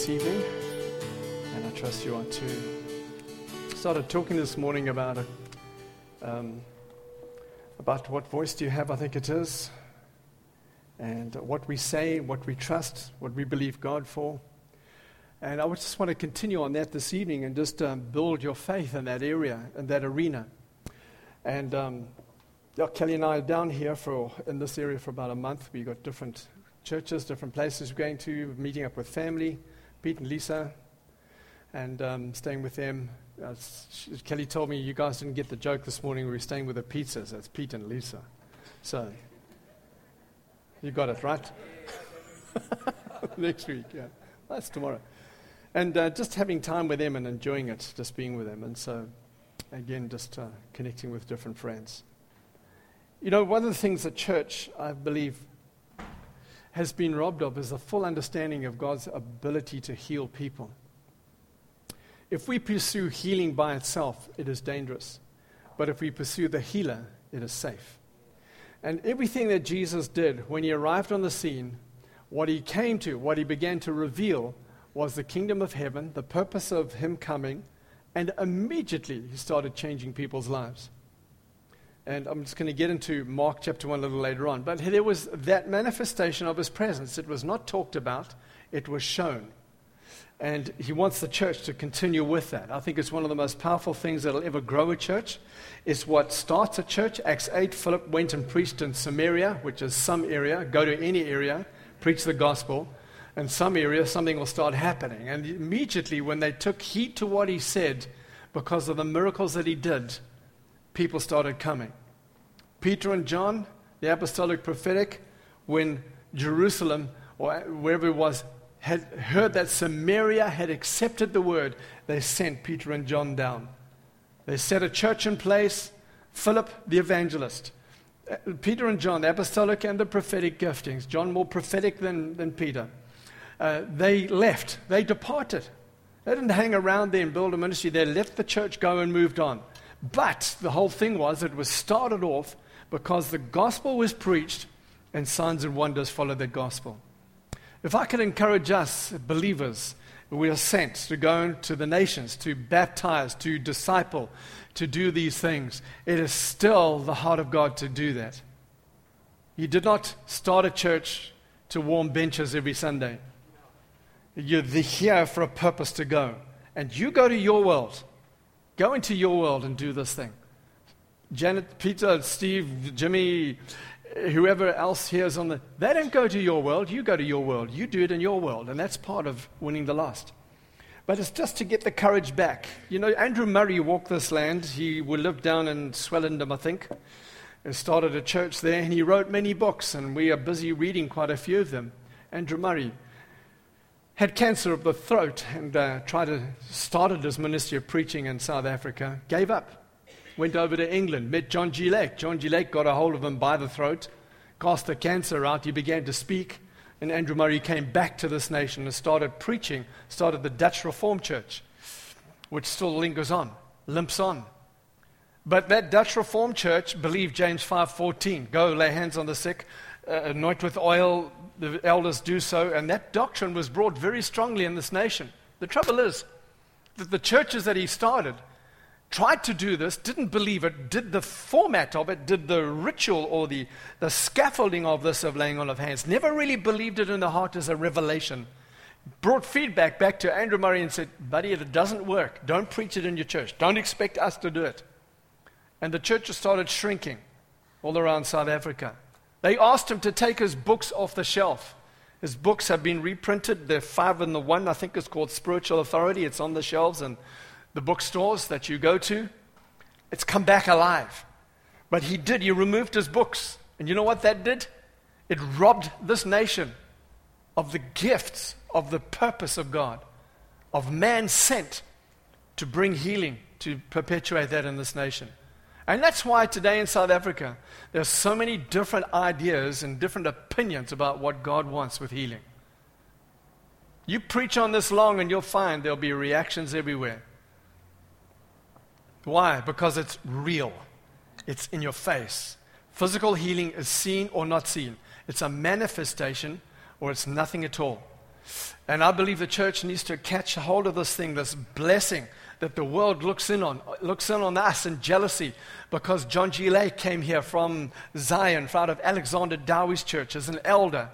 this evening, and I trust you are too. Started talking this morning about what voice do you have, I think it is, and what we say, what we trust, what we believe God for. And I just want to continue on that this evening and just build your faith in that area, in that arena. And Kelly and I are down here in this area for about a month. We've got different churches, different places we're going to, meeting up with family, Pete and Lisa, and staying with them. Kelly told me you guys didn't get the joke this morning. We were staying with the pizzas. That's Pete and Lisa. So, you got it, right? Next week, yeah. That's tomorrow. And just having time with them and enjoying it, just being with them. And so, again, just connecting with different friends. You know, one of the things that church, I believe, has been robbed of is a full understanding of God's ability to heal people. If we pursue healing by itself, it is dangerous. But if we pursue the healer, it is safe. And everything that Jesus did when he arrived on the scene, what he came to, what he began to reveal, was the kingdom of heaven, the purpose of him coming, and immediately he started changing people's lives. And I'm just going to get into Mark chapter 1 a little later on. But there was that manifestation of his presence. It was not talked about, it was shown. And he wants the church to continue with that. I think it's one of the most powerful things that will ever grow a church. It's what starts a church. Acts 8, Philip went and preached in Samaria, which is some area. Go to any area, preach the gospel. In some area, something will start happening. And immediately when they took heed to what he said, because of the miracles that he did, people started coming. Peter and John, the apostolic prophetic, when Jerusalem, or wherever it was, had heard that Samaria had accepted the word, they sent Peter and John down. They set a church in place. Philip, the evangelist. Peter and John, the apostolic and the prophetic giftings. John more prophetic than Peter. They left. They departed. They didn't hang around there and build a ministry. They left the church, go and moved on. But the whole thing was, it was started off because the gospel was preached and signs and wonders followed the gospel. If I could encourage us, believers, we are sent to go into the nations, to baptize, to disciple, to do these things. It is still the heart of God to do that. He did not start a church to warm benches every Sunday. You're here for a purpose to go. And you go to your world. Go into your world and do this thing. Janet, Peter, Steve, Jimmy, whoever else here is they don't go to your world. You go to your world. You do it in your world. And that's part of winning the lost. But it's just to get the courage back. You know, Andrew Murray walked this land. He lived down in Swellendam, I think. He started a church there, and he wrote many books, and we are busy reading quite a few of them. Andrew Murray had cancer of the throat and started his ministry of preaching in South Africa, gave up, went over to England, met John G. Lake. John G. Lake got a hold of him by the throat, cast the cancer out, he began to speak, and Andrew Murray came back to this nation and started preaching, started the Dutch Reformed Church, which still lingers on, limps on. But that Dutch Reformed Church believed James 5:14, go lay hands on the sick, anoint with oil, the elders do so, and that doctrine was brought very strongly in this nation. The trouble is that the churches that he started tried to do this, didn't believe it, did the format of it, did the ritual or the scaffolding of this of laying on of hands, never really believed it in the heart as a revelation. Brought feedback back to Andrew Murray and said, buddy, it doesn't work. Don't preach it in your church. Don't expect us to do it. And the churches started shrinking all around South Africa. They asked him to take his books off the shelf. His books have been reprinted. They're 5 in the 1. I think it's called Spiritual Authority. It's on the shelves and the bookstores that you go to. It's come back alive. But he removed his books. And you know what that did? It robbed this nation of the gifts, of the purpose of God, of man sent to bring healing, to perpetuate that in this nation. And that's why today in South Africa, there's so many different ideas and different opinions about what God wants with healing. You preach on this long and you'll find there'll be reactions everywhere. Why? Because it's real. It's in your face. Physical healing is seen or not seen. It's a manifestation or it's nothing at all. And I believe the church needs to catch hold of this thing, this blessing that the world looks in on us in jealousy, because John G. Lake came here from Zion, out of Alexander Dowie's church as an elder,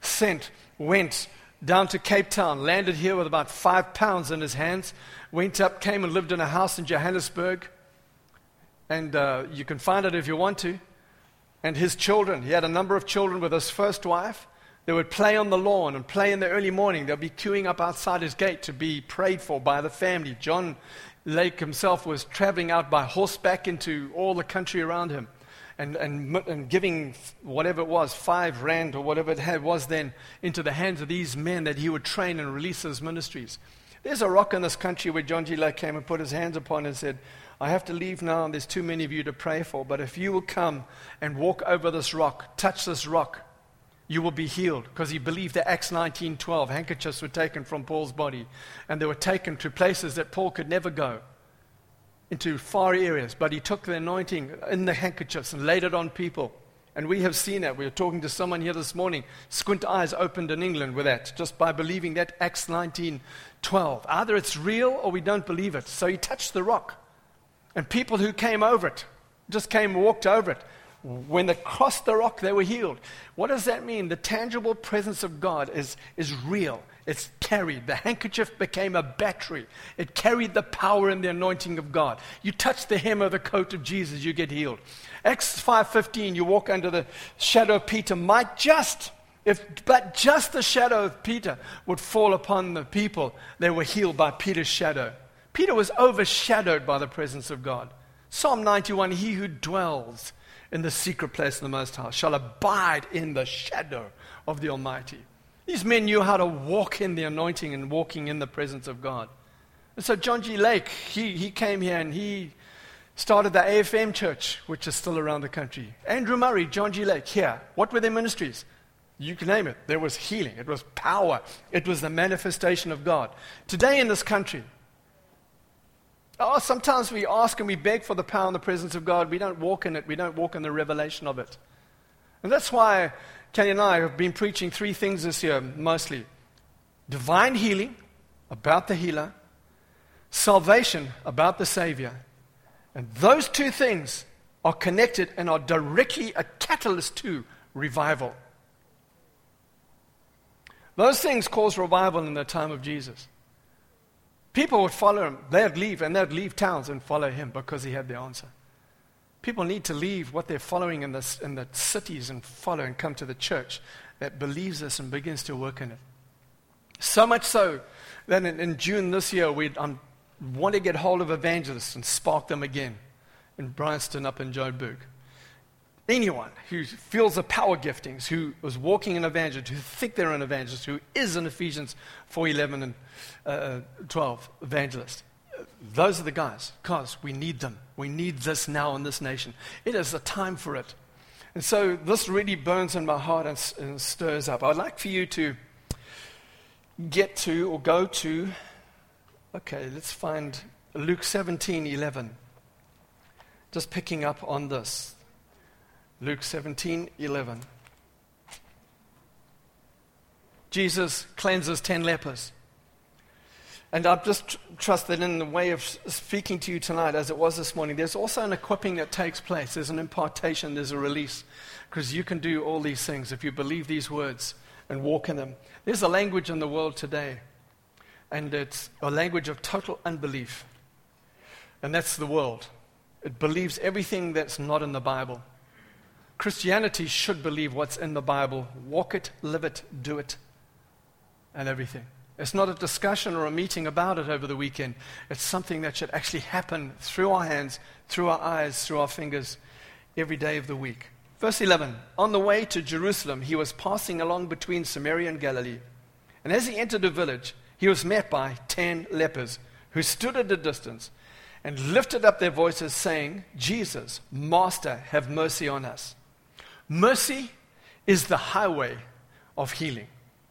went down to Cape Town, landed here with about £5 in his hands, went up, came and lived in a house in Johannesburg, and you can find it if you want to. And his children, he had a number of children with his first wife. They would play on the lawn and play in the early morning. They'll be queuing up outside his gate to be prayed for by the family. John Lake himself was traveling out by horseback into all the country around him and giving whatever it was, 5 rand or whatever it was then, into the hands of these men that he would train and release his ministries. There's a rock in this country where John G. Lake came and put his hands upon and said, I have to leave now, and there's too many of you to pray for, but if you will come and walk over this rock, touch this rock, you will be healed. Because he believed that Acts 19:12, handkerchiefs were taken from Paul's body, and they were taken to places that Paul could never go, into far areas. But he took the anointing in the handkerchiefs and laid it on people. And we have seen that. We were talking to someone here this morning, squint eyes opened in England with that, just by believing that Acts 19:12. Either it's real or we don't believe it. So he touched the rock. And people who came over it, just came and walked over it. When they crossed the rock, they were healed. What does that mean? The tangible presence of God is real. It's carried. The handkerchief became a battery. It carried the power and the anointing of God. You touch the hem of the coat of Jesus, you get healed. Acts 5:15, you walk under the shadow of Peter. But just the shadow of Peter would fall upon the people, they were healed by Peter's shadow. Peter was overshadowed by the presence of God. Psalm 91, he who dwells in the secret place of the Most High shall abide in the shadow of the Almighty. These men knew how to walk in the anointing and walking in the presence of God. And so John G. Lake, he came here and he started the AFM church, which is still around the country. Andrew Murray, John G. Lake, here. What were their ministries? You can name it. There was healing. It was power. It was the manifestation of God. Today in this country, sometimes we ask and we beg for the power and the presence of God. We don't walk in it. We don't walk in the revelation of it. And that's why Kenny and I have been preaching 3 things this year, mostly. Divine healing, about the healer. Salvation, about the Savior. And those 2 things are connected and are directly a catalyst to revival. Those things caused revival in the time of Jesus. People would follow him. They'd leave towns and follow him because he had the answer. People need to leave what they're following in the cities and follow and come to the church that believes this and begins to work in it. So much so that in June this year, we want to get hold of evangelists and spark them again in Bryanston up in Joburg. Anyone who feels the power giftings, who was walking in evangelist, who think they're an evangelist, who is an Ephesians 4:11 and 12 evangelist, those are the guys, because we need them. We need this now in this nation. It is a time for it. And so this really burns in my heart and stirs up. I'd like for you to get to or go to, let's find Luke 17:11. Just picking up on this. Luke 17:11. Jesus cleanses 10 lepers. And I just trust that in the way of speaking to you tonight, as it was this morning, there's also an equipping that takes place. There's an impartation, there's a release. Because you can do all these things if you believe these words and walk in them. There's a language in the world today, and it's a language of total unbelief. And that's the world. It believes everything that's not in the Bible. Christianity should believe what's in the Bible. Walk it, live it, do it, and everything. It's not a discussion or a meeting about it over the weekend. It's something that should actually happen through our hands, through our eyes, through our fingers, every day of the week. Verse 11, on the way to Jerusalem, he was passing along between Samaria and Galilee. And as he entered a village, he was met by 10 lepers who stood at a distance and lifted up their voices saying, Jesus, Master, have mercy on us. Mercy is the highway of healing.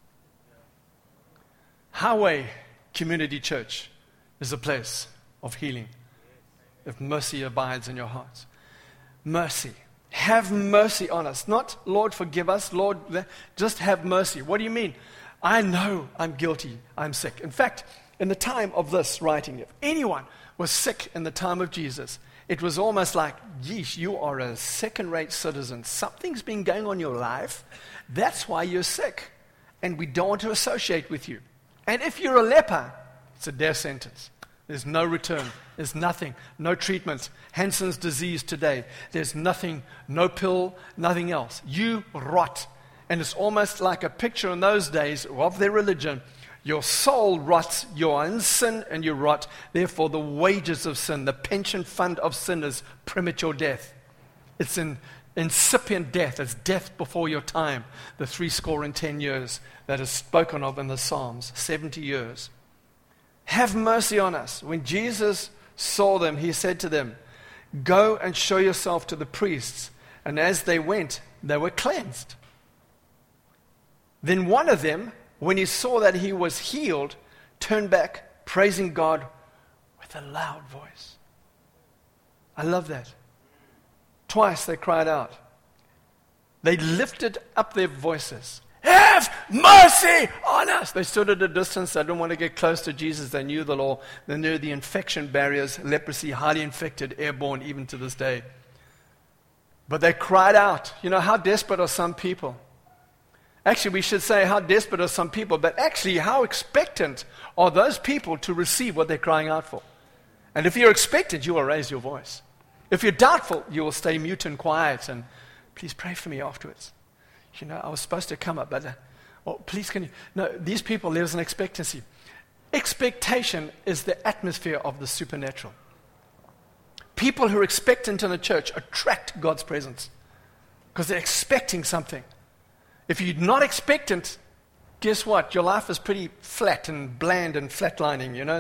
Highway Community Church is a place of healing if mercy abides in your hearts. Mercy. Have mercy on us. Not, Lord, forgive us. Lord, just have mercy. What do you mean? I know I'm guilty. I'm sick. In fact, in the time of this writing, if anyone was sick in the time of Jesus, it was almost like, yeesh, you are a second-rate citizen. Something's been going on in your life. That's why you're sick. And we don't want to associate with you. And if you're a leper, it's a death sentence. There's no return. There's nothing. No treatment. Hansen's disease today. There's nothing. No pill. Nothing else. You rot. And it's almost like a picture in those days of their religion. Your soul rots. You are in sin and you rot. Therefore, the wages of sin, the pension fund of sin is premature death. It's an incipient death. It's death before your time. The 70 years that is spoken of in the Psalms. 70 years. Have mercy on us. When Jesus saw them, he said to them, go and show yourself to the priests. And as they went, they were cleansed. Then one of them, when he saw that he was healed, turned back, praising God with a loud voice. I love that. Twice they cried out. They lifted up their voices. Have mercy on us. They stood at a distance. They didn't want to get close to Jesus. They knew the law. They knew the infection barriers, leprosy, highly infected, airborne, even to this day. But they cried out. You know, how desperate are some people? Actually, we should say how desperate are some people, but actually how expectant are those people to receive what they're crying out for. And if you're expectant, you will raise your voice. If you're doubtful, you will stay mute and quiet and please pray for me afterwards. You know, I was supposed to come up, but please can you? No, these people, there's an expectancy. Expectation is the atmosphere of the supernatural. People who are expectant in a church attract God's presence because they're expecting something. If you're not expectant, guess what? Your life is pretty flat and bland and flatlining. You know,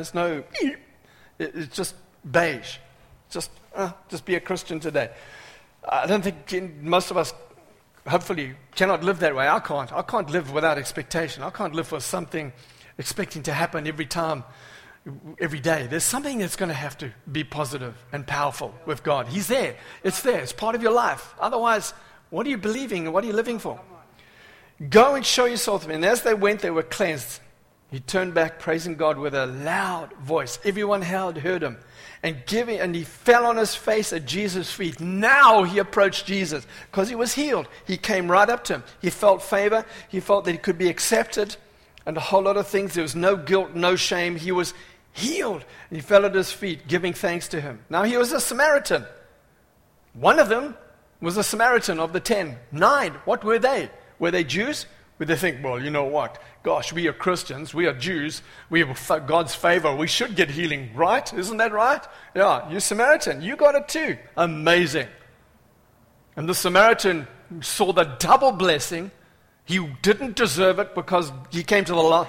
it's just beige. Just be a Christian today. I don't think most of us, hopefully, cannot live that way. I can't live without expectation. I can't live for something expecting to happen every time, every day. There's something that's going to have to be positive and powerful with God. He's there. It's there. It's part of your life. Otherwise, what are you believing and what are you living for? Go and show yourself to me. And as they went, they were cleansed. He turned back, praising God with a loud voice. Everyone heard him. And he fell on his face at Jesus' feet. Now he approached Jesus because he was healed. He came right up to him. He felt favor. He felt that he could be accepted and a whole lot of things. There was no guilt, no shame. He was healed. And he fell at his feet, giving thanks to him. Now he was a Samaritan. One of them was a Samaritan of the 10. 9. What were they? Were they Jews? Would they think, well, you know what? Gosh, we are Christians, we are Jews, we have God's favor, we should get healing, right? Isn't that right? Yeah, you're Samaritan, you got it too. Amazing. And the Samaritan saw the double blessing. He didn't deserve it because he came to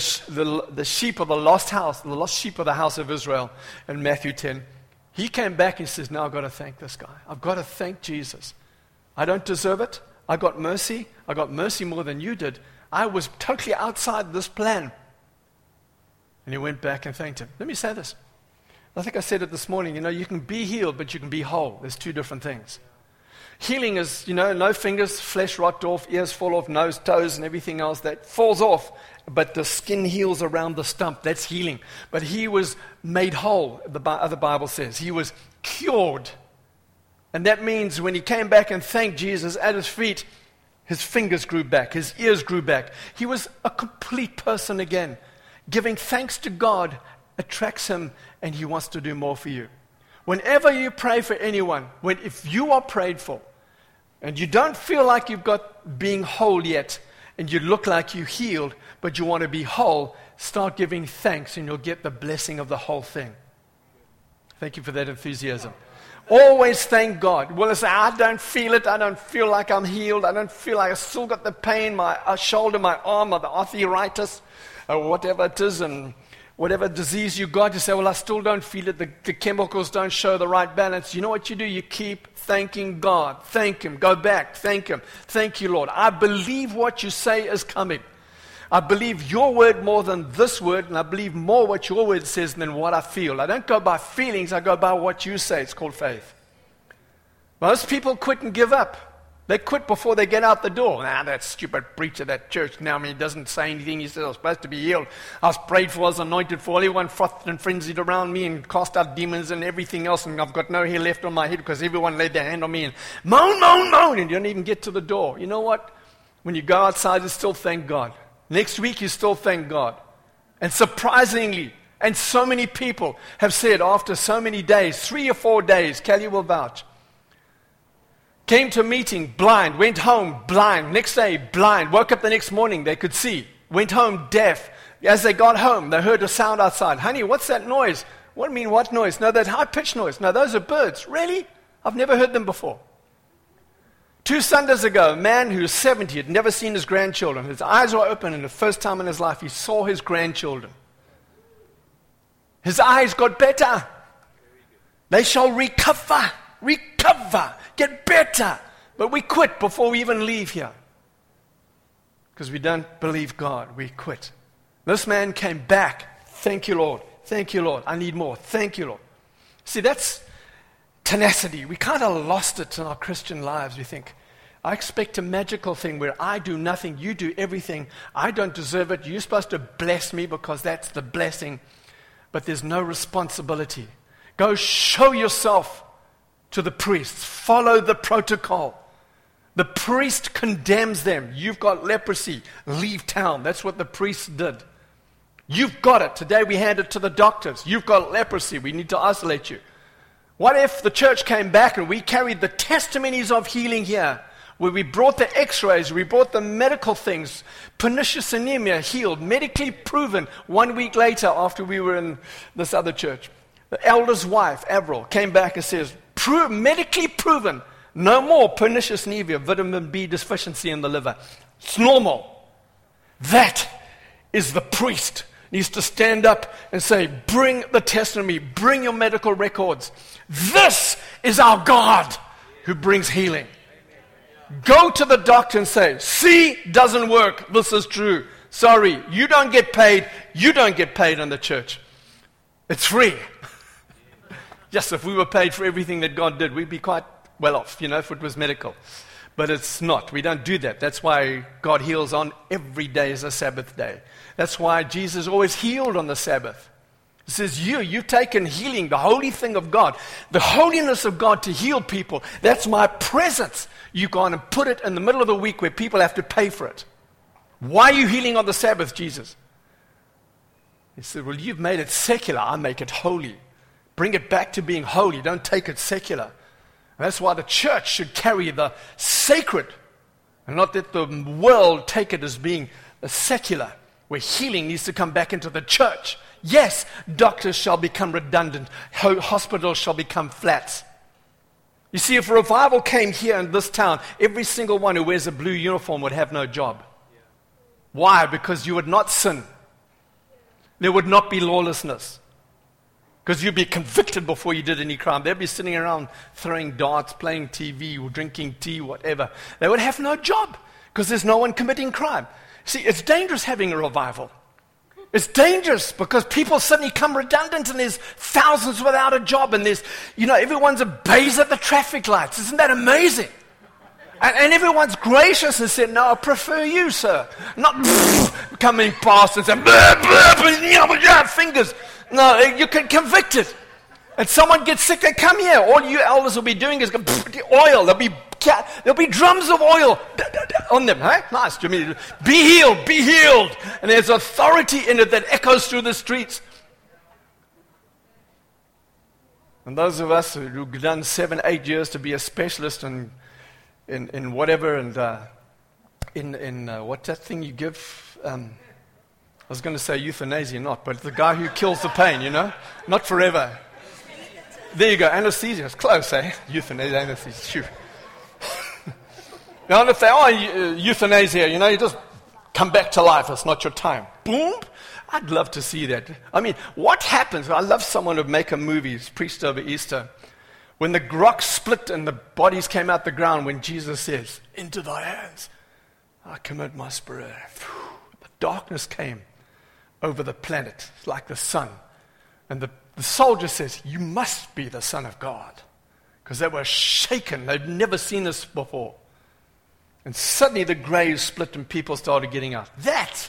the sheep of the lost house, the lost sheep of the house of Israel in Matthew 10. He came back and says, now I've got to thank this guy. I've got to thank Jesus. I don't deserve it. I got mercy. I got mercy more than you did. I was totally outside this plan. And he went back and thanked him. Let me say this. I think I said it this morning. You know, you can be healed, but you can be whole. There's two different things. Healing is, you know, no fingers, flesh rot off, ears fall off, nose, toes, and everything else that falls off. But the skin heals around the stump. That's healing. But he was made whole, the other Bible says. He was cured. And that means when he came back and thanked Jesus at his feet, his fingers grew back, his ears grew back. He was a complete person again. Giving thanks to God attracts him, and he wants to do more for you. Whenever you pray for anyone, if you are prayed for, and you don't feel like you've got being whole yet, and you look like you healed, but you want to be whole, start giving thanks, and you'll get the blessing of the whole thing. Thank you for that enthusiasm. Always thank God. Well, say, I don't feel it. I don't feel like I'm healed. I don't feel like I still got the pain, my shoulder, my arm, or the arthritis, or whatever it is, and whatever disease you got. You say, well, I still don't feel it. The chemicals don't show the right balance. You know what you do? You keep thanking God. Thank Him. Go back. Thank Him. Thank you, Lord. I believe what you say is coming. I believe your word more than this word, and I believe more what your word says than what I feel. I don't go by feelings, I go by what you say. It's called faith. Most people quit and give up. They quit before they get out the door. That stupid preacher, that church now, he doesn't say anything. He says I was supposed to be healed. I was prayed for, I was anointed for. Everyone frothed and frenzied around me and cast out demons and everything else. And I've got no hair left on my head because everyone laid their hand on me and moan, moan, moan. And you don't even get to the door. You know what? When you go outside, you still thank God. Next week, you still thank God. And surprisingly, and so many people have said after so many days, 3 or 4 days, Kelly will vouch, came to a meeting blind, went home blind, next day blind, woke up the next morning, they could see, went home deaf. As they got home, they heard a sound outside. Honey, what's that noise? What do you mean, what noise? No, that high-pitched noise. No, those are birds. Really? I've never heard them before. 2 Sundays ago, a man who's 70 had never seen his grandchildren. His eyes were open, and the first time in his life, he saw his grandchildren. His eyes got better. They shall recover, get better. But we quit before we even leave here. Because we don't believe God. We quit. This man came back. Thank you, Lord. Thank you, Lord. I need more. Thank you, Lord. See, that's tenacity. We kind of lost it in our Christian lives. We think, I expect a magical thing where I do nothing, you do everything. I don't deserve it. You're supposed to bless me because that's the blessing. But there's no responsibility. Go show yourself to the priests. Follow the protocol. The priest condemns them. You've got leprosy. Leave town. That's what the priest did. You've got it. Today we hand it to the doctors. You've got leprosy. We need to isolate you. What if the church came back and we carried the testimonies of healing here, where we brought the x-rays, we brought the medical things, pernicious anemia healed, medically proven 1 week later after we were in this other church. The elder's wife, Avril, came back and says, medically proven, no more pernicious anemia, vitamin B deficiency in the liver. It's normal. That is the priest. Needs to stand up and say, bring the testimony, bring your medical records. This is our God who brings healing. Go to the doctor and say, see, doesn't work. This is true. Sorry, you don't get paid. You don't get paid in the church. It's free. Yes, if we were paid for everything that God did, we'd be quite well off, if it was medical. But it's not. We don't do that. That's why God heals on every day as a Sabbath day. That's why Jesus always healed on the Sabbath. He says, you've taken healing, the holy thing of God, the holiness of God to heal people. That's my presence. You've gone and put it in the middle of the week where people have to pay for it. Why are you healing on the Sabbath, Jesus? He said, well, you've made it secular. I make it holy. Bring it back to being holy. Don't take it secular. And that's why the church should carry the sacred and not let the world take it as being a secular, where healing needs to come back into the church. Yes, doctors shall become redundant. Hospitals shall become flats. You see, if a revival came here in this town, every single one who wears a blue uniform would have no job. Why? Because you would not sin. There would not be lawlessness. Because you'd be convicted before you did any crime. They'd be sitting around throwing darts, playing TV, or drinking tea, whatever. They would have no job because there's no one committing crime. See, it's dangerous having a revival. It's dangerous because people suddenly come redundant and there's thousands without a job and there's, everyone's a bays at the traffic lights. Isn't that amazing? And everyone's gracious and said, no, I prefer you, sir. Not coming past and saying, fingers. No, you can convict it. And someone gets sick, they come here. All you elders will be doing is oil. There'll be drums of oil on them. Huh? Nice, Jimmy. Be healed, be healed. And there's authority in it that echoes through the streets. And those of us who've done 7-8 years to be a specialist in whatever, and in what's that thing you give? I was going to say euthanasia, but the guy who kills the pain, not forever. There you go, anesthesia. It's close, eh? Euthanasia, anesthesia. Shoo. Now, if they are euthanasia, you just come back to life. It's not your time. Boom. I'd love to see that. I mean, what happens? I love someone who make a movie, it's preached over Easter, when the rocks split and the bodies came out the ground, when Jesus says, into thy hands I commit my spirit. The darkness came over the planet like the sun. And the soldier says, you must be the Son of God. Because they were shaken. They'd never seen this before. And suddenly the grave split and people started getting out. That's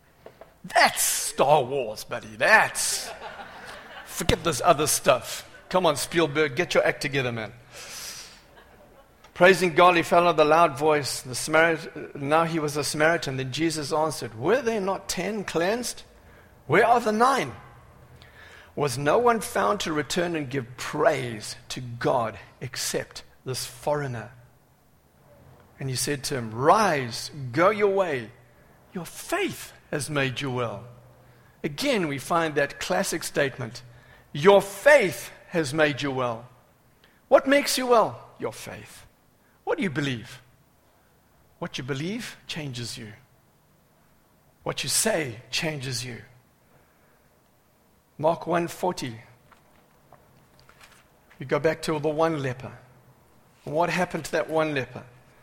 Star Wars, buddy. Forget this other stuff. Come on, Spielberg, get your act together, man. Praising God, he fell with a loud voice. Now he was a Samaritan. Then Jesus answered, were there not 10 cleansed? Where are the 9? Was no one found to return and give praise to God except this foreigner? And he said to him, rise, go your way. Your faith has made you well. Again, we find that classic statement. Your faith has made you well. What makes you well? Your faith. What do you believe? What you believe changes you. What you say changes you. Mark 1:40. You go back to the one leper. And what happened to that one leper?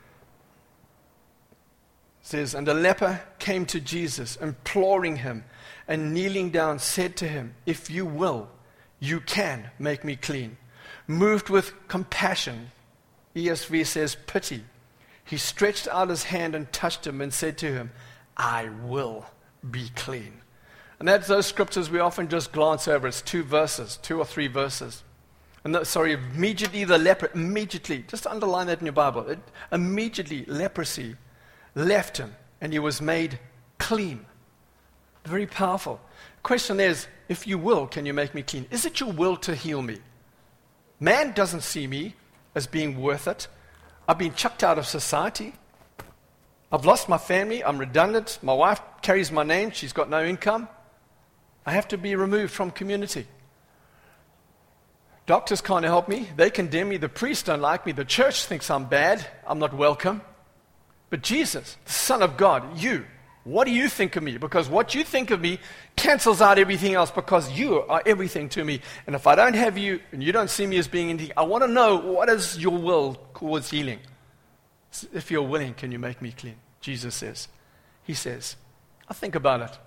It says, and a leper came to Jesus, imploring him, and kneeling down said to him, if you will, you can make me clean. Moved with compassion, ESV says pity, he stretched out his hand and touched him and said to him, I will be clean. And that's those scriptures we often just glance over. It's 2 or 3 verses. And immediately the leper, just underline that in your Bible, immediately leprosy left him and he was made clean. Very powerful. Question is, if you will, can you make me clean? Is it your will to heal me? Man doesn't see me as being worth it. I've been chucked out of society. I've lost my family. I'm redundant. My wife carries my name. She's got no income. I have to be removed from community. Doctors can't help me. They condemn me. The priests don't like me. The church thinks I'm bad. I'm not welcome. But Jesus, the Son of God, what do you think of me? Because what you think of me cancels out everything else, because you are everything to me. And if I don't have you and you don't see me as being anything, I want to know, what is your will towards healing? If you're willing, can you make me clean? Jesus says. He says, I'll think about it.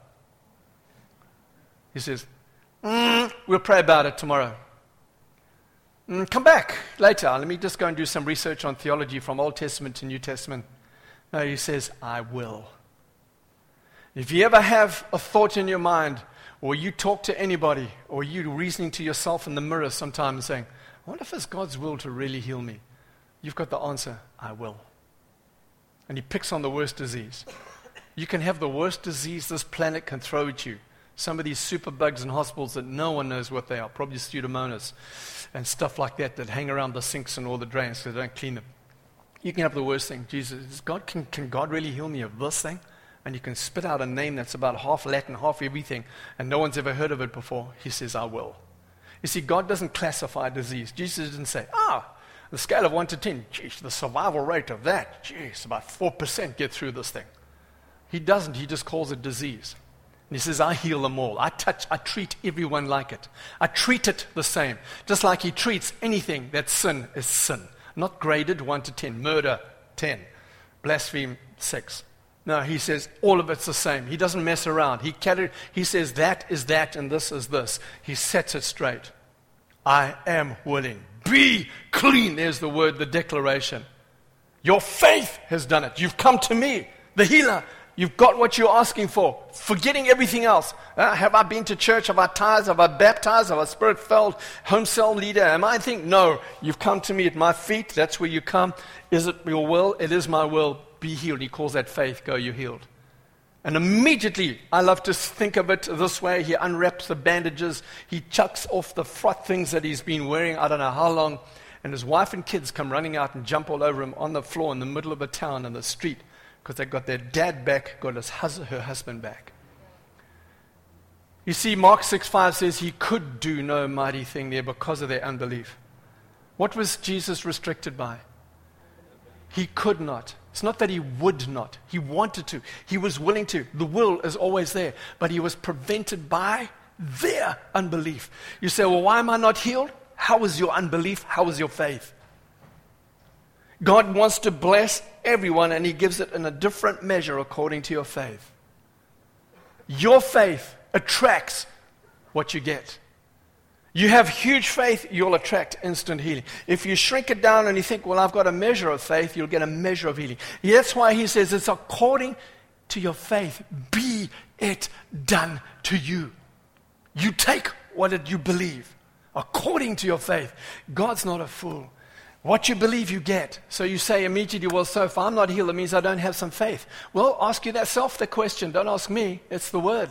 He says, we'll pray about it tomorrow. Come back later. Let me just go and do some research on theology from Old Testament to New Testament. No, he says, I will. If you ever have a thought in your mind, or you talk to anybody, or you reasoning to yourself in the mirror sometimes saying, I wonder if it's God's will to really heal me. You've got the answer, I will. And he picks on the worst disease. You can have the worst disease this planet can throw at you. Some of these super bugs in hospitals that no one knows what they are, probably Pseudomonas and stuff like that hang around the sinks and all the drains so they don't clean them. You can have the worst thing. Jesus, can God really heal me of this thing? And you can spit out a name that's about half Latin, half everything, and no one's ever heard of it before. He says, I will. You see, God doesn't classify disease. Jesus didn't say, the scale of 1 to 10, the survival rate of that, about 4% get through this thing. He doesn't. He just calls it disease. And he says, I heal them all. I treat everyone like it. I treat it the same. Just like he treats anything that sin is sin. Not graded 1 to 10. Murder, 10. Blaspheme, 6. No, he says all of it's the same. He doesn't mess around. He says that is that and this is this. He sets it straight. I am willing. Be clean. There's the word, the declaration. Your faith has done it. You've come to me, the healer. You've got what you're asking for, forgetting everything else. Have I been to church? Have I tithed? Have I baptized? Have I spirit-filled home cell leader? Am I thinking? No, you've come to me at my feet. That's where you come. Is it your will? It is my will. Be healed. He calls that faith. Go, you're healed. And immediately, I love to think of it this way. He unwraps the bandages. He chucks off the fraught things that he's been wearing, I don't know how long. And his wife and kids come running out and jump all over him on the floor in the middle of the town in the street. Because they got their dad back, got her husband back. You see, Mark 6:5 says he could do no mighty thing there because of their unbelief. What was Jesus restricted by? He could not. It's not that he would not. He wanted to. He was willing to. The will is always there. But he was prevented by their unbelief. You say, well, why am I not healed? How is your unbelief? How is your faith? God wants to bless everyone, and he gives it in a different measure according to your faith. Your faith attracts what you get. You have huge faith, you'll attract instant healing. If you shrink it down and you think, well, I've got a measure of faith, you'll get a measure of healing. That's why he says it's according to your faith. Be it done to you. You take what you believe according to your faith. God's not a fool. What you believe, you get. So you say immediately, well, so if I'm not healed, it means I don't have some faith. Well, ask yourself the question. Don't ask me. It's the word.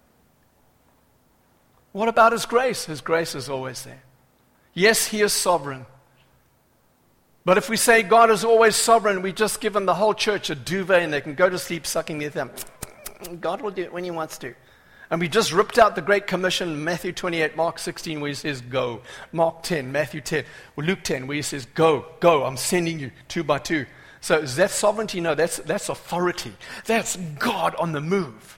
What about His grace? His grace is always there. Yes, He is sovereign. But if we say God is always sovereign, we've just given the whole church a duvet and they can go to sleep sucking their thumb. God will do it when He wants to. And we just ripped out the Great Commission, Matthew 28, Mark 16, where He says, go. Mark 10, Matthew 10, Luke 10, where He says, go, I'm sending you 2 by 2. So is that sovereignty? No, that's authority. That's God on the move.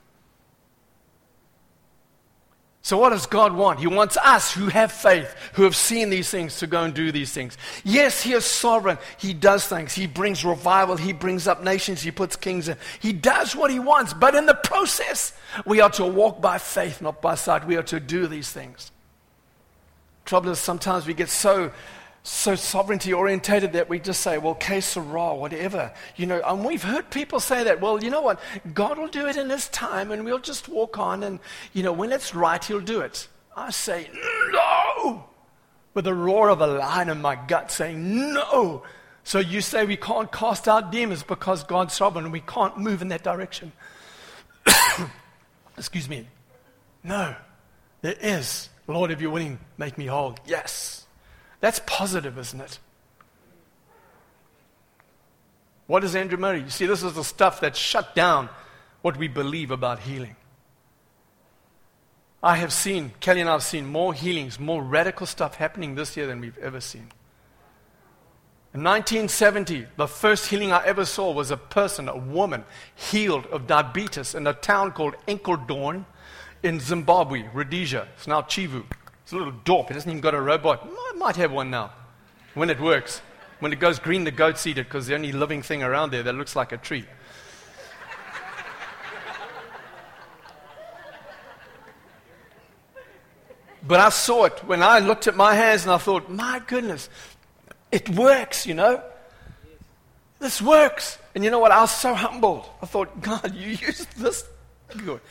So what does God want? He wants us who have faith, who have seen these things, to go and do these things. Yes, He is sovereign. He does things. He brings revival. He brings up nations. He puts kings in. He does what He wants. But in the process, we are to walk by faith, not by sight. We are to do these things. Trouble is, sometimes we get so sovereignty orientated that we just say, well, que sera, whatever. And we've heard people say that, well, you know what, God will do it in His time and we'll just walk on and, when it's right, He'll do it. I say, no, with the roar of a lion in my gut saying, no. So you say we can't cast out demons because God's sovereign and we can't move in that direction. Excuse me. No, there is. Lord, if you're willing, make me whole. Yes. That's positive, isn't it? What is Andrew Murray? You see, this is the stuff that shut down what we believe about healing. Kelly and I have seen more healings, more radical stuff happening this year than we've ever seen. In 1970, the first healing I ever saw was a woman, healed of diabetes in a town called Enkeldorn in Zimbabwe, Rhodesia. It's now Chivu. It's a little dorp. It hasn't even got a robot. I might have one now, when it works. When it goes green, the goats eat it, because the only living thing around there that looks like a tree. But I saw it when I looked at my hands and I thought, my goodness, it works, This works. And you know what? I was so humbled. I thought, God, you used this. Good.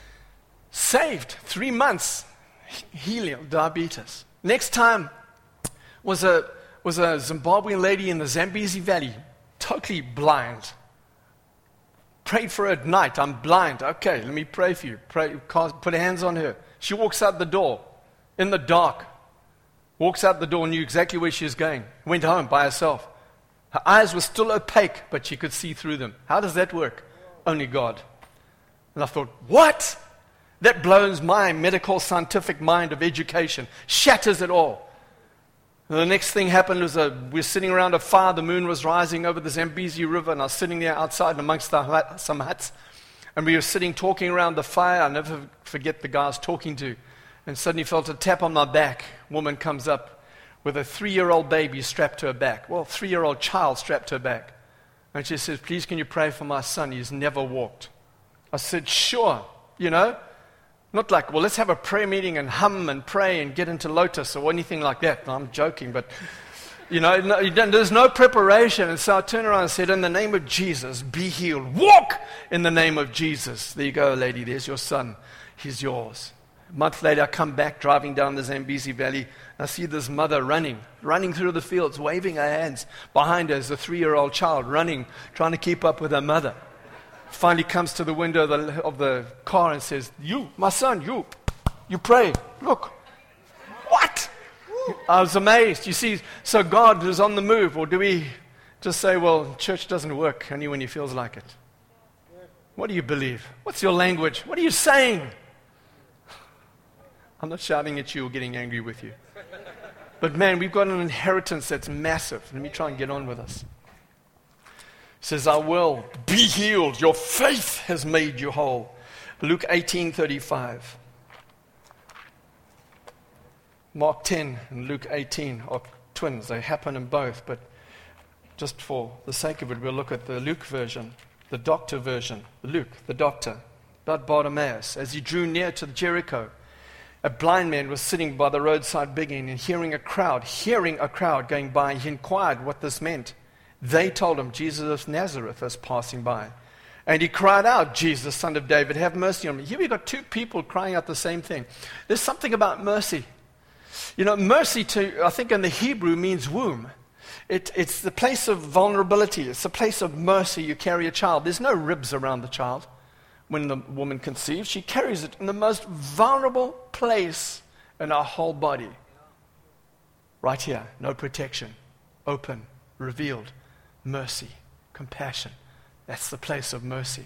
Saved 3 months. Healing of diabetes. Next time was a Zimbabwean lady in the Zambezi Valley, totally blind. Prayed for her at night. I'm blind. Okay, let me pray for you. Put hands on her. She walks out the door in the dark. Walks out the door, knew exactly where she was going. Went home by herself. Her eyes were still opaque, but she could see through them. How does that work? Only God. And I thought, what? That blows my medical scientific mind of education, shatters it all. And the next thing happened was we were sitting around a fire, the moon was rising over the Zambezi River, and I was sitting there outside amongst some huts, and we were sitting talking around the fire. I'll never forget the guy I was talking to, and suddenly felt a tap on my back. A woman comes up with a 3-year-old baby strapped to her back. Well, 3-year-old child strapped to her back. And she says, please can you pray for my son? He's never walked. I said, sure, Not like, well, let's have a prayer meeting and hum and pray and get into Lotus or anything like that. No, I'm joking, but, there's no preparation. And so I turned around and said, in the name of Jesus, be healed. Walk in the name of Jesus. There you go, lady. There's your son. He's yours. A month later, I come back driving down the Zambezi Valley. I see this mother running through the fields, waving her hands. Behind her is a 3-year-old child running, trying to keep up with her mother. Finally comes to the window of the car and says, you, my son, you pray. Look. What? I was amazed. You see, so God is on the move. Or do we just say, well, church doesn't work only when He feels like it? What do you believe? What's your language? What are you saying? I'm not shouting at you or getting angry with you. But man, we've got an inheritance that's massive. Let me try and get on with this. Says, I will be healed. Your faith has made you whole. Luke 18:35. Mark 10 and Luke 18 are twins. They happen in both, but just for the sake of it, we'll look at the Luke version, the doctor version. Luke, the doctor, about Bartimaeus. As he drew near to Jericho, A blind man was sitting by the roadside begging and hearing a crowd going by. He inquired what this meant. They told him, Jesus of Nazareth is passing by. And he cried out, Jesus, Son of David, have mercy on me. Here we've got two people crying out the same thing. There's something about mercy. You know, mercy I think in the Hebrew means womb. It's the place of vulnerability. It's the place of mercy. You carry a child. There's no ribs around the child. When the woman conceives, she carries it in the most vulnerable place in our whole body. Right here, no protection, open, revealed, mercy, compassion. That's the place of mercy.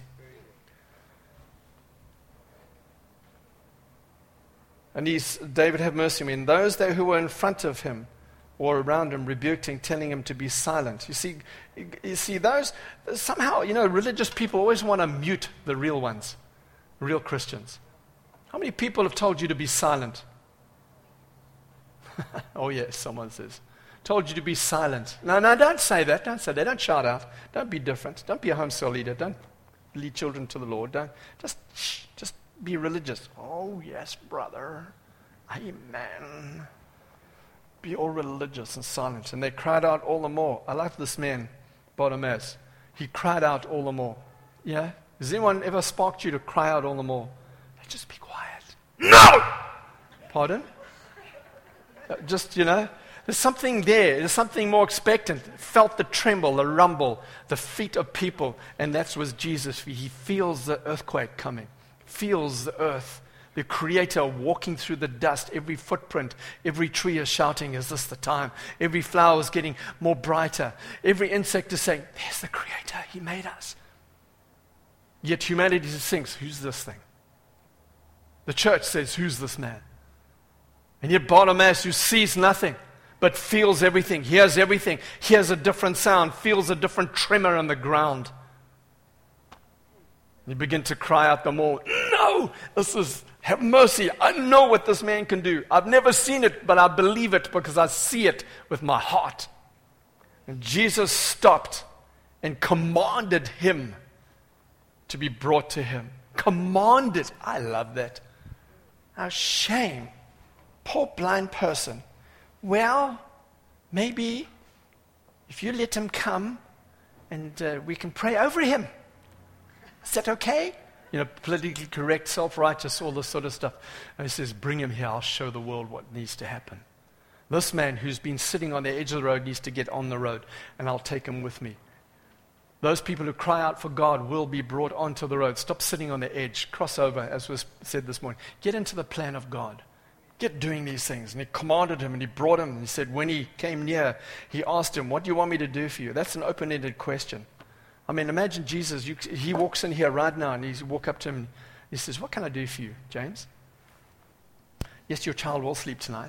And David, have mercy on me. And those who were in front of him or around him rebuked him, telling him to be silent. You see those, somehow, religious people always want to mute the real ones, real Christians. How many people have told you to be silent? Oh yes, someone says. Told you to be silent. No, don't say that. Don't say that. Don't shout out. Don't be different. Don't be a home cell leader. Don't lead children to the Lord. Don't just be religious. Oh yes, brother. Amen. Be all religious and silent. And they cried out all the more. I like this man, Bartimaeus. He cried out all the more. Yeah? Has anyone ever sparked you to cry out all the more? Just be quiet. No! Pardon? There's something there. There's something more expectant. Felt the tremble, the rumble, the feet of people. And that's what Jesus. He feels the earthquake coming. Feels the earth. The Creator walking through the dust, every footprint, every tree is shouting, is this the time? Every flower is getting more brighter. Every insect is saying, there's the Creator, He made us. Yet humanity thinks, who's this thing? The church says, who's this man? And yet Bartimaeus, who sees nothing, but feels everything, hears everything, hears a different sound, feels a different tremor on the ground. You begin to cry out the more, no, have mercy. I know what this man can do. I've never seen it, but I believe it because I see it with my heart. And Jesus stopped and commanded him to be brought to him. Commanded. I love that. How shame. Poor blind person. Well, maybe if you let him come and we can pray over him. Is that okay? Politically correct, self-righteous, all this sort of stuff. And he says, bring him here. I'll show the world what needs to happen. This man who's been sitting on the edge of the road needs to get on the road, and I'll take him with me. Those people who cry out for God will be brought onto the road. Stop sitting on the edge. Cross over, as was said this morning. Get into the plan of God. Get doing these things. And he commanded him, and he brought him. And he said, when he came near, he asked him, what do you want me to do for you? That's an open-ended question. I mean, imagine Jesus, he walks in here right now, and he walks up to him, and he says, what can I do for you, James? Yes, your child will sleep tonight.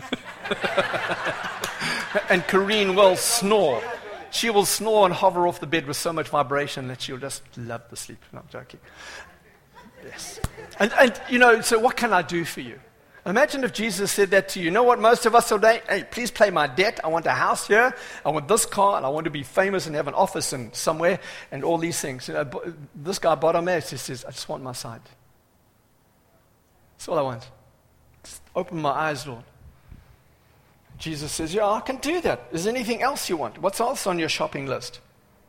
And Corrine will snore. She will snore and hover off the bed with so much vibration that she'll just love the sleep. No, I'm joking. Yes. And so what can I do for you? Imagine if Jesus said that to you. You know what most of us today, hey, please pay my debt. I want a house here. I want this car, and I want to be famous and have an office in somewhere, and all these things. This guy, Bartimaeus, he says, I just want my sight. That's all I want. Just open my eyes, Lord. Jesus says, yeah, I can do that. Is there anything else you want? What's else on your shopping list?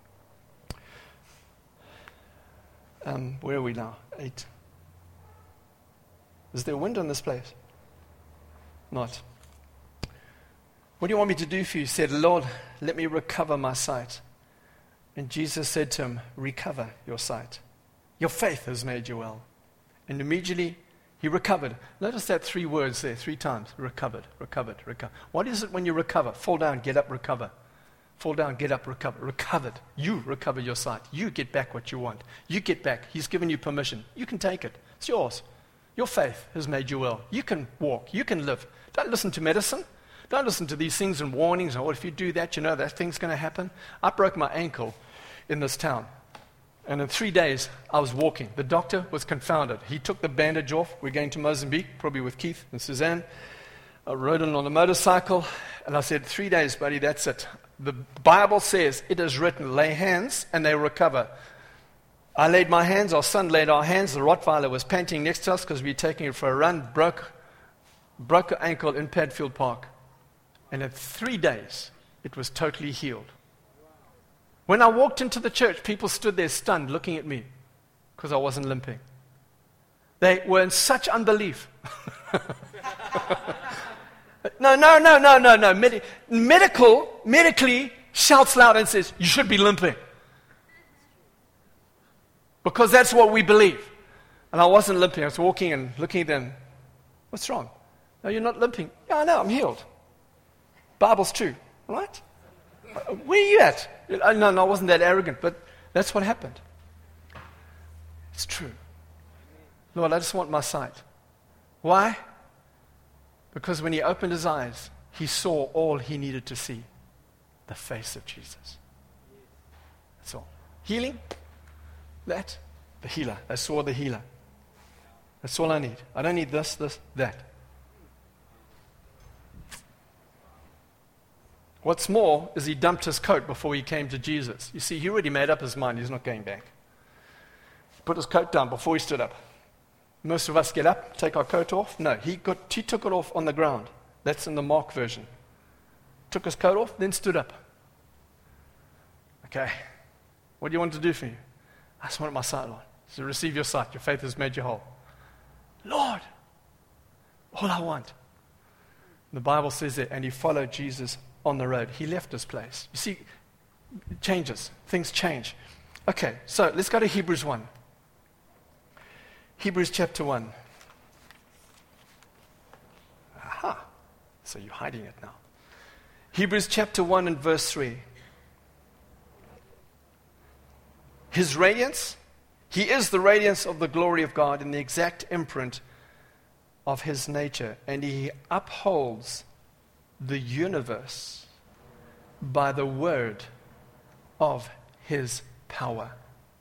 Where are we now? 8. Is there wind in this place? Not. What do you want me to do for you? He said, Lord, let me recover my sight. And Jesus said to him, recover your sight. Your faith has made you well. And immediately he recovered. Notice that 3 words there, 3 times. Recovered, recovered, recovered. What is it when you recover? Fall down, get up, recover. Fall down, get up, recover. Recovered. You recover your sight. You get back what you want. You get back. He's given you permission. You can take it. It's yours. Your faith has made you well. You can walk. You can live. Don't listen to medicine. Don't listen to these things and warnings. Oh, if you do that, that thing's going to happen. I broke my ankle in this town. And in 3 days, I was walking. The doctor was confounded. He took the bandage off. We're going to Mozambique, probably with Keith and Suzanne. I rode in on a motorcycle. And I said, 3 days, buddy, that's it. The Bible says, it is written, lay hands and they recover. I laid my hands, our son laid our hands. The Rottweiler was panting next to us because we were taking it for a run, broke broke her ankle in Padfield Park, and in 3 days, it was totally healed. When I walked into the church, people stood there stunned looking at me because I wasn't limping. They were in such unbelief. No. Medically shouts loud and says, you should be limping. Because that's what we believe. And I wasn't limping. I was walking and looking at them. What's wrong? No, you're not limping. Yeah, I know, I'm healed. Bible's true. Right? Where are you at? No, I wasn't that arrogant, but that's what happened. It's true. Lord, I just want my sight. Why? Because when he opened his eyes, he saw all he needed to see. The face of Jesus. That's all. Healing? That? The healer. I saw the healer. That's all I need. I don't need this, that. What's more is he dumped his coat before he came to Jesus. You see, he already made up his mind. He's not going back. Put his coat down before he stood up. Most of us get up, take our coat off. No, he took it off on the ground. That's in the Mark version. Took his coat off, then stood up. Okay, what do you want to do for you? I just want my sight, Lord. So receive your sight. Your faith has made you whole. Lord, all I want. The Bible says that, and he followed Jesus on the road. He left his place. You see, it changes. Things change. Okay, so let's go to Hebrews 1. Hebrews chapter 1. Aha. So you're hiding it now. Hebrews chapter 1 and verse 3. His radiance, he is the radiance of the glory of God in the exact imprint of his nature, and he upholds the universe by the word of his power.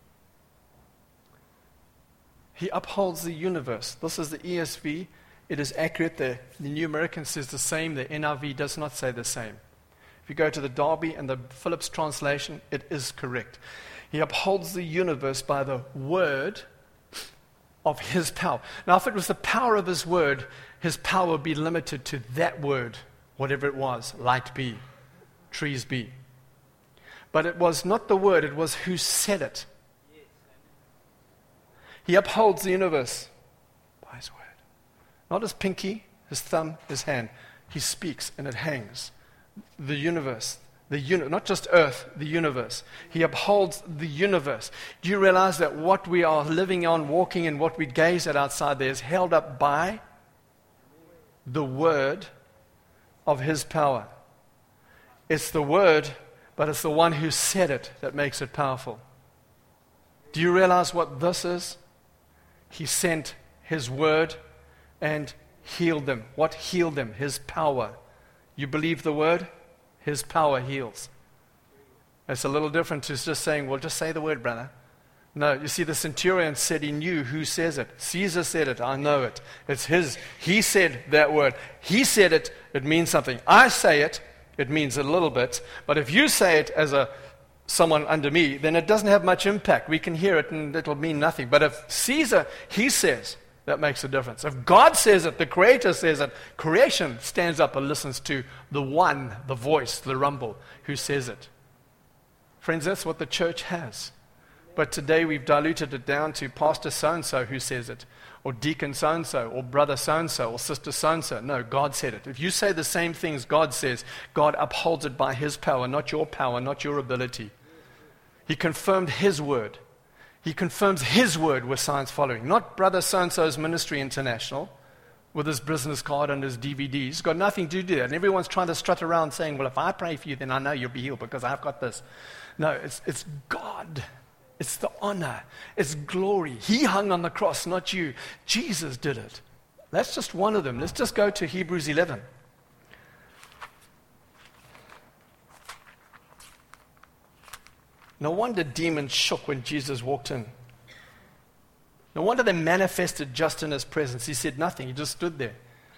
He upholds the universe. This is the ESV. It is accurate. The New American says the same. The NIV does not say the same. If you go to the Darby and the Phillips translation, it is correct. He upholds the universe by the word of his power. Now, if it was the power of his word, his power would be limited to that word, whatever it was, light be, trees be. But it was not the word, it was who said it. He upholds the universe by his word. Not his pinky, his thumb, his hand. He speaks and it hangs. The universe, not just earth, the universe. He upholds the universe. Do you realize that what we are living on, walking in, what we gaze at outside there is held up by the word of his power? It's the word, but it's the one who said it that makes it powerful. Do you realize what this is? He sent his word and healed them. What healed them? His power. You believe the word? His power heals. It's a little different to just saying, well, just say the word, brother. No, you see, the centurion said he knew who says it. Caesar said it, I know it. It's his. He said that word. He said it, it means something. I say it, it means a little bit. But if you say it as someone under me, then it doesn't have much impact. We can hear it and it'll mean nothing. But if Caesar, he says, that makes a difference. If God says it, the Creator says it, creation stands up and listens to the one, the voice, the rumble, who says it. Friends, that's what the church has. But today we've diluted it down to Pastor so-and-so who says it, or Deacon so-and-so, or Brother so-and-so, or Sister so-and-so. No, God said it. If you say the same things God says, God upholds it by his power, not your power, not your ability. He confirmed his word. He confirms his word with signs following. Not Brother so-and-so's Ministry International with his business card and his DVDs. It's got nothing to do with that. And everyone's trying to strut around saying, well, if I pray for you, then I know you'll be healed because I've got this. No, it's God. It's the honor. It's glory. He hung on the cross, not you. Jesus did it. That's just one of them. Let's just go to Hebrews 11. No wonder demons shook when Jesus walked in. No wonder they manifested just in his presence. He said nothing. He just stood there.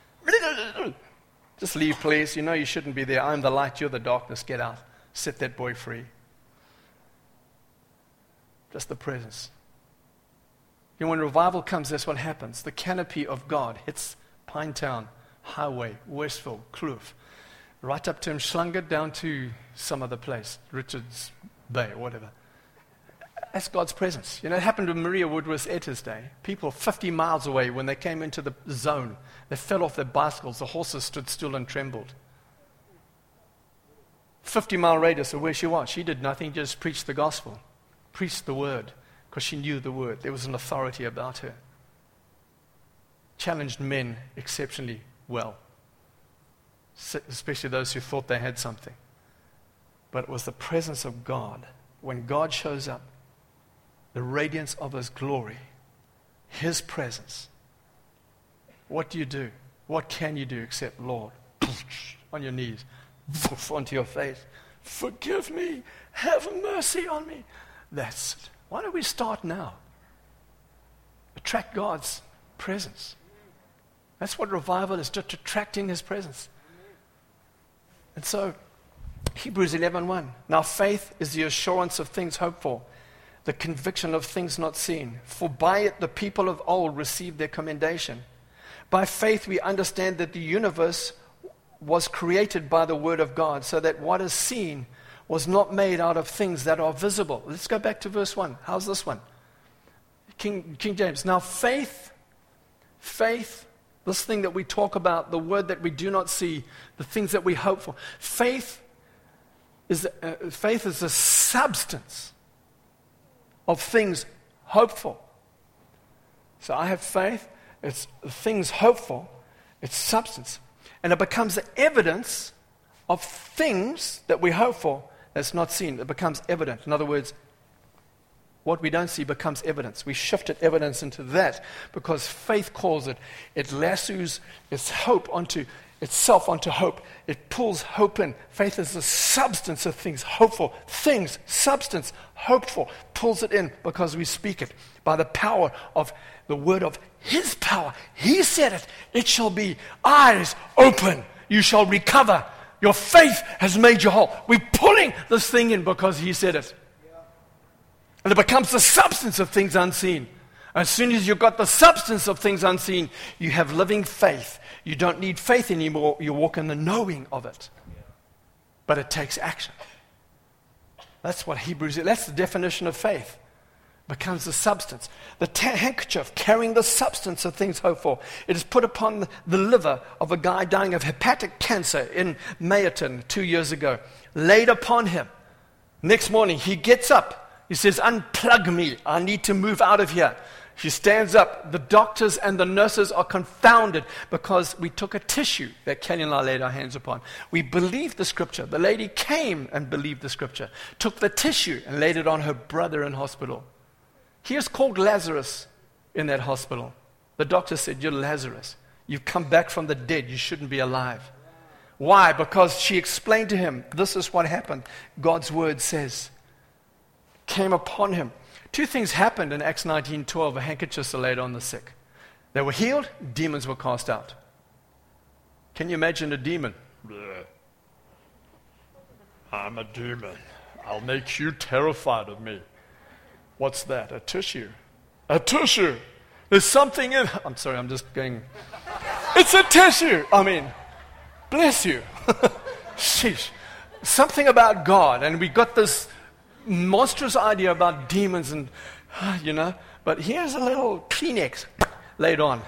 Just leave, please. You know you shouldn't be there. I'm the light. You're the darkness. Get out. Set that boy free. Just the presence. You know, when revival comes, that's what happens. The canopy of God hits Pinetown, highway, Westville, Kloof, right up to Mschlanger, down to some other place, Richards Bay or whatever. That's God's presence. You know, it happened to Maria Woodworth Etter's day. People 50 miles away, when they came into the zone, they fell off their bicycles. The horses stood still and trembled. 50-mile radius of where she was. She did nothing, just preached the gospel, preached the word, because she knew the word. There was an authority about her. Challenged men exceptionally well, especially those who thought they had something. But it was the presence of God. When God shows up, the radiance of His glory, His presence. What do you do? What can you do except, Lord, on your knees, onto your face, forgive me, have mercy on me. That's it. Why don't we start now? Attract God's presence. That's what revival is, just attracting His presence. And so, Hebrews 11:1. Now faith is the assurance of things hoped for, the conviction of things not seen. For by it the people of old received their commendation. By faith we understand that the universe was created by the word of God, so that what is seen was not made out of things that are visible. Let's go back to verse 1. How's this one? King James. Now faith, this thing that we talk about, the word that we do not see, the things that we hope for. Faith is the substance of things hoped for. So I have faith, it's things hoped for, it's substance. And it becomes the evidence of things that we hope for that's not seen. It becomes evident. In other words, what we don't see becomes evidence. We shifted evidence into that because faith calls it. It lassos its hope onto itself, onto hope. It pulls hope in. Faith is the substance of things hoped for. Things, substance, hoped for. Pulls it in because we speak it. By the power of the word of His power. He said it. It shall be. Eyes open. You shall recover. Your faith has made you whole. We're pulling this thing in because He said it. And it becomes the substance of things unseen. As soon as you've got the substance of things unseen, you have living faith. You don't need faith anymore. You walk in the knowing of it. But it takes action. That's what Hebrews is. That's the definition of faith. Becomes the substance. The handkerchief carrying the substance of things hoped for. It is put upon the liver of a guy dying of hepatic cancer in Mayerton 2 years ago. Laid upon him. Next morning, he gets up. He says, unplug me. I need to move out of here. She stands up. The doctors and the nurses are confounded because we took a tissue that Kelly and I laid our hands upon. We believed the scripture. The lady came and believed the scripture. Took the tissue and laid it on her brother in hospital. He is called Lazarus in that hospital. The doctor said, you're Lazarus. You've come back from the dead. You shouldn't be alive. Why? Because she explained to him, this is what happened. God's word says, came upon him. Two things happened in Acts 19:12. A handkerchief laid on the sick. They were healed. Demons were cast out. Can you imagine a demon? I'm a demon. I'll make you terrified of me. What's that? A tissue. A tissue. There's something in. I'm sorry, I'm just going. It's a tissue. I mean, bless you. Sheesh. Something about God. And we got this monstrous idea about demons and, but here's a little Kleenex laid on.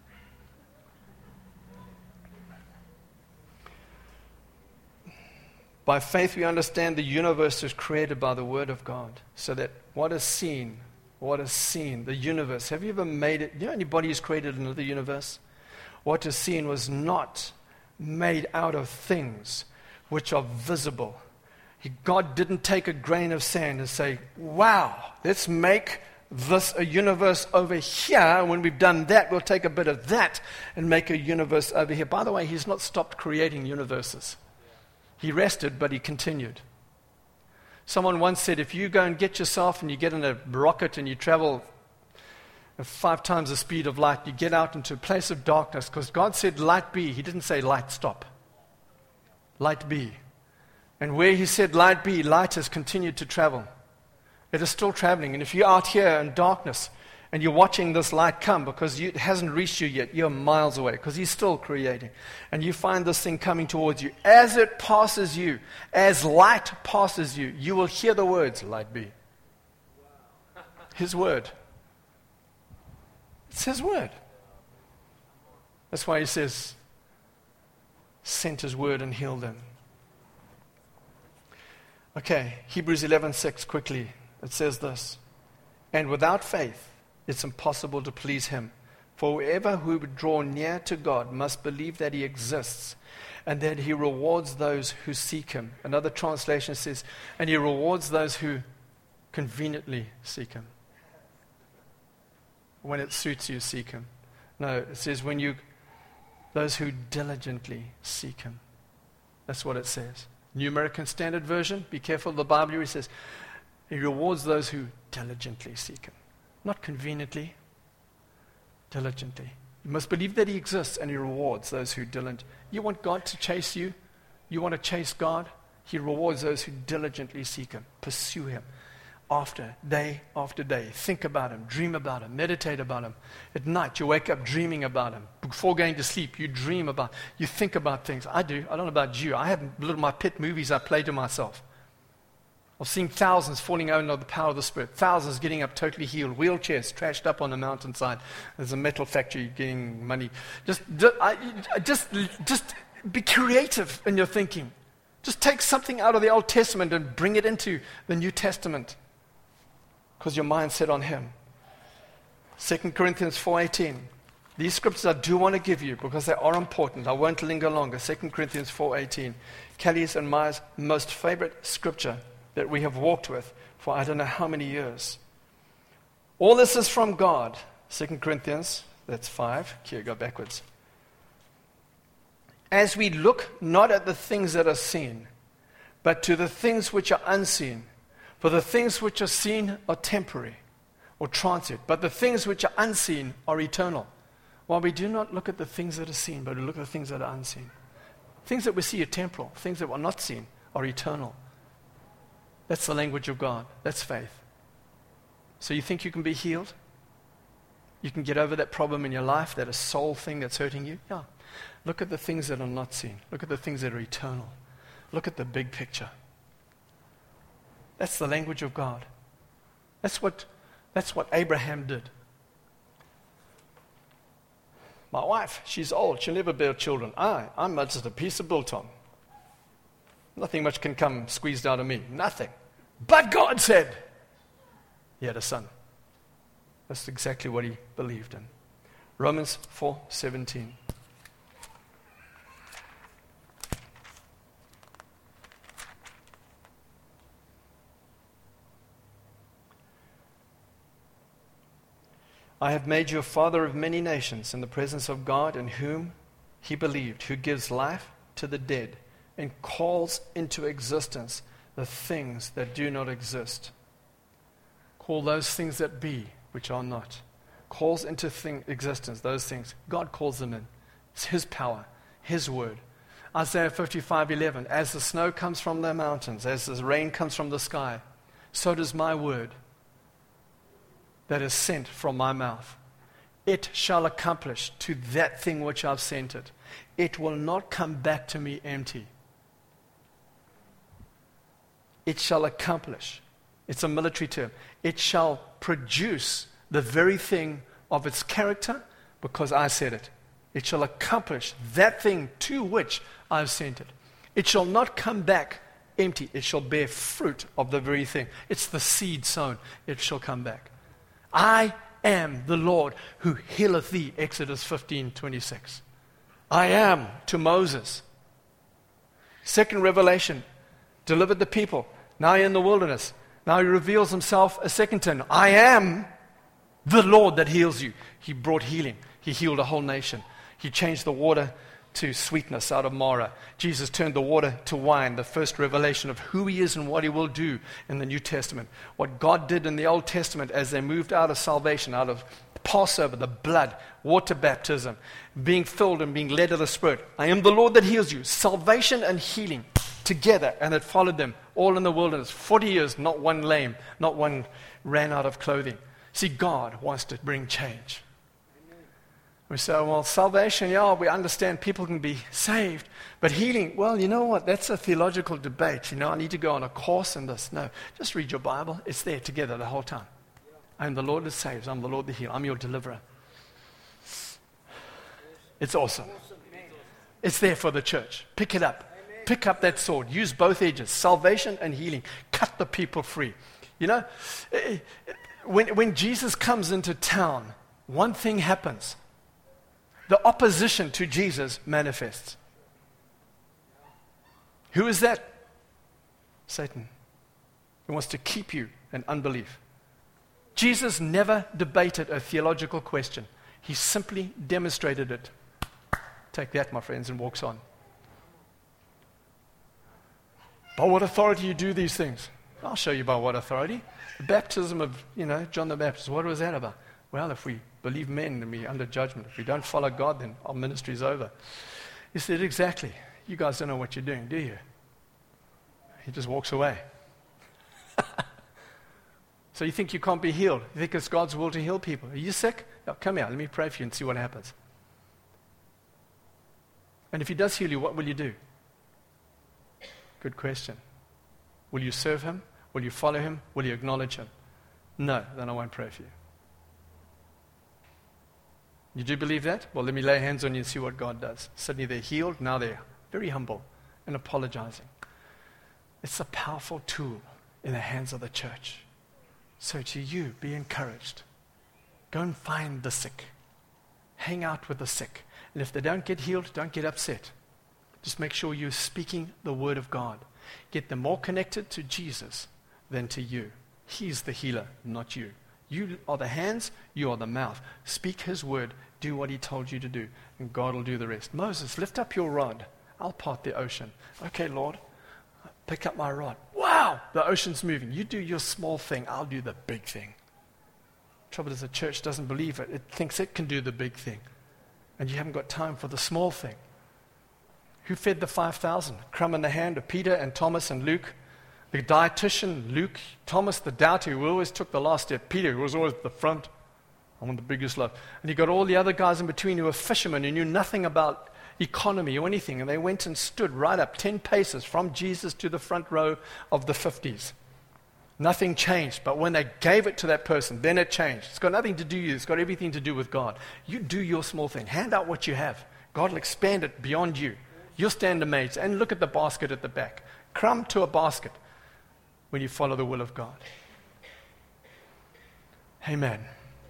By faith we understand the universe is created by the word of God, so that what is seen, the universe. Have you ever made it? You know anybody who's created another universe? What is seen was not made out of things which are visible. God didn't take a grain of sand and say, wow, let's make this a universe over here. And when we've done that, we'll take a bit of that and make a universe over here. By the way, He's not stopped creating universes. He rested, but He continued. Someone once said, if you go and get yourself and you get in a rocket and you travel 5 times the speed of light, you get out into a place of darkness, because God said light be. He didn't say light stop. Light be. And where He said light be, light has continued to travel. It is still traveling. And if you're out here in darkness And you're watching this light come because it hasn't reached you yet. You're miles away because he's still creating. And you find this thing coming towards you. As it passes you, as light passes you, you will hear the words, light be. His word. It's his word. That's why he says, sent his word and healed them. Okay, Hebrews 11:6, quickly. It says this, and without faith, it's impossible to please him. For whoever who would draw near to God must believe that he exists and that he rewards those who seek him. Another translation says, and he rewards those who conveniently seek him. When it suits you, seek him. No, it says those who diligently seek him. That's what it says. New American Standard Version, be careful of the Bible here, it says, he rewards those who diligently seek him. Not conveniently, diligently. You must believe that he exists and he rewards those who diligently. You want God to chase you? You want to chase God? He rewards those who diligently seek him, pursue him. Day after day. Think about him, dream about him, meditate about him. At night, you wake up dreaming about him. Before going to sleep, you dream about, you think about things. I do. I don't know about you. I have little my pet movies I play to myself. I've seen thousands falling under the power of the Spirit. Thousands getting up totally healed. Wheelchairs trashed up on the mountainside. There's a metal factory getting money. Just be creative in your thinking. Just take something out of the Old Testament and bring it into the New Testament. Because your mind's set on him. 2 Corinthians 4:18. These scriptures I do want to give you because they are important. I won't linger longer. 2 Corinthians 4:18. Kelly's and my most favorite scripture that we have walked with for I don't know how many years. All this is from God. 2 Corinthians, that's 5. Here, go backwards. As we look not at the things that are seen, but to the things which are unseen. For the things which are seen are temporary or transient, but the things which are unseen are eternal. While we do not look at the things that are seen, but we look at the things that are unseen. Things that we see are temporal. Things that are not seen are eternal. That's the language of God. That's faith. So you think you can be healed? You can get over that problem in your life, that a soul thing that's hurting you? Yeah. Look at the things that are not seen. Look at the things that are eternal. Look at the big picture. That's the language of God. That's what Abraham did. My wife, she's old. She'll never bear children. I'm just a piece of biltong. Nothing much can come squeezed out of me. Nothing. But God said he had a son. That's exactly what he believed in. Romans 4:17. I have made you a father of many nations in the presence of God in whom he believed, who gives life to the dead and calls into existence the things that do not exist. Call those things that be, which are not. Calls into existence those things. God calls them in. It's his power, his word. Isaiah 55:11, as the snow comes from the mountains, as the rain comes from the sky, so does my word that is sent from my mouth. It shall accomplish to that thing which I've sent it. It will not come back to me empty. It shall accomplish. It's a military term. It shall produce the very thing of its character because I said it. It shall accomplish that thing to which I've sent it. It shall not come back empty. It shall bear fruit of the very thing. It's the seed sown. It shall come back. I am the Lord who healeth thee, Exodus 15:26. I am to Moses. Second revelation, delivered the people. Now you're in the wilderness. Now he reveals himself a second time. I am the Lord that heals you. He brought healing. He healed a whole nation. He changed the water to sweetness out of Mara. Jesus turned the water to wine, the first revelation of who he is and what he will do in the New Testament. What God did in the Old Testament as they moved out of salvation, out of Passover, the blood, water baptism, being filled and being led of the Spirit. I am the Lord that heals you. Salvation and healing together, and it followed them all in the wilderness. 40 years, not one lame, not one ran out of clothing. See, God wants to bring change. We say, well, salvation, yeah, we understand people can be saved. But healing, well, you know what? That's a theological debate. I need to go on a course in this. No, just read your Bible. It's there together the whole time. I'm the Lord that saves. I'm the Lord that heals. I'm your deliverer. It's awesome. It's there for the church. Pick it up. Pick up that sword. Use both edges. Salvation and healing. Cut the people free. When Jesus comes into town, one thing happens. The opposition to Jesus manifests. Who is that? Satan. He wants to keep you in unbelief. Jesus never debated a theological question. He simply demonstrated it. Take that, my friends, and walks on. By what authority you do these things? I'll show you by what authority. The baptism of, John the Baptist, what was that about? Well, if we believe men, then we're under judgment. If we don't follow God, then our ministry is over. He said, exactly. You guys don't know what you're doing, do you? He just walks away. So you think you can't be healed? You think it's God's will to heal people? Are you sick? Oh, come here, let me pray for you and see what happens. And if he does heal you, what will you do? Good question. Will you serve him? Will you follow him? Will you acknowledge him? No, then I won't pray for you. You do believe that? Well, let me lay hands on you and see what God does. Suddenly they're healed. Now they're very humble and apologizing. It's a powerful tool in the hands of the church. So to you, be encouraged. Go and find the sick. Hang out with the sick. And if they don't get healed, don't get upset. Just make sure you're speaking the word of God. Get them more connected to Jesus than to you. He's the healer, not you. You are the hands, you are the mouth. Speak his word, do what he told you to do, and God will do the rest. Moses, lift up your rod. I'll part the ocean. Okay, Lord, pick up my rod. Wow, the ocean's moving. You do your small thing, I'll do the big thing. Trouble is the church doesn't believe it. It thinks it can do the big thing. And you haven't got time for the small thing. Who fed the 5,000? Crumb in the hand of Peter and Thomas and Luke. The dietitian, Luke, Thomas, the doubter, who always took the last step. Peter, who was always at the front. I want the biggest loaf. And you got all the other guys in between who were fishermen who knew nothing about economy or anything. And they went and stood right up 10 paces from Jesus to the front row of the 50s. Nothing changed. But when they gave it to that person, then it changed. It's got nothing to do with you. It's got everything to do with God. You do your small thing. Hand out what you have. God will expand it beyond you. You'll stand amazed. And look at the basket at the back. Crumb to a basket when you follow the will of God. Amen.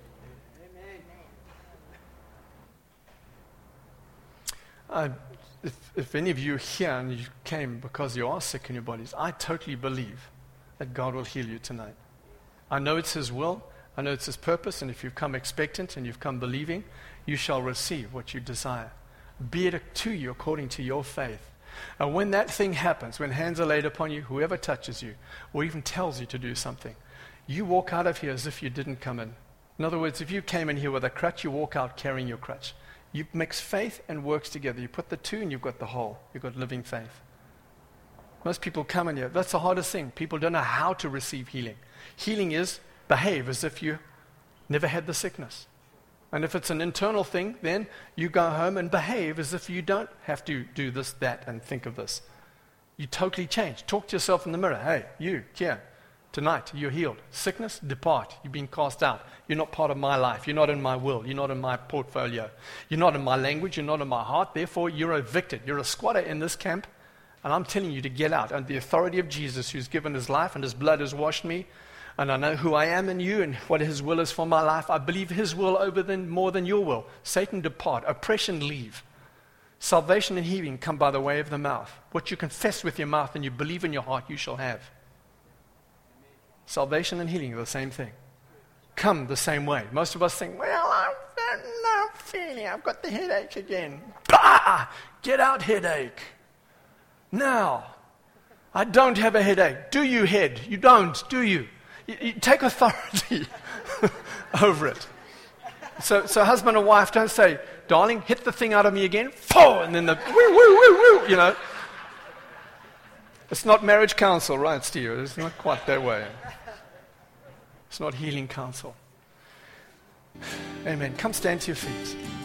If any of you are here and you came because you are sick in your bodies, I totally believe that God will heal you tonight. I know it's his will. I know it's his purpose. And if you've come expectant and you've come believing, you shall receive what you desire. Be it to you according to your faith. And when that thing happens, when hands are laid upon you, whoever touches you or even tells you to do something, you walk out of here as if you didn't come in. In other words, if you came in here with a crutch, you walk out carrying your crutch. You mix faith and works together. You put the two and you've got the whole. You've got living faith. Most people come in here. That's the hardest thing. People don't know how to receive healing. Healing is behave as if you never had the sickness. And if it's an internal thing, then you go home and behave as if you don't have to do this, that, and think of this. You totally change. Talk to yourself in the mirror. Hey, you, here, tonight, you're healed. Sickness, depart. You've been cast out. You're not part of my life. You're not in my will. You're not in my portfolio. You're not in my language. You're not in my heart. Therefore, you're evicted. You're a squatter in this camp. And I'm telling you to get out. And the authority of Jesus, who's given his life and his blood has washed me, and I know who I am in you and what his will is for my life. I believe his will more than your will. Satan, depart. Oppression, leave. Salvation and healing come by the way of the mouth. What you confess with your mouth and you believe in your heart, you shall have. Salvation and healing are the same thing. Come the same way. Most of us think, well, I'm not feeling. I've got the headache again. Bah! Get out, headache. Now, I don't have a headache. Do you, head? You don't, do you? You take authority over it. So husband and wife don't say, darling, hit the thing out of me again. And then the woo, woo, woo, woo, you know. It's not marriage counsel, right, Steve? It's not quite that way. It's not healing counsel. Amen. Come stand to your feet.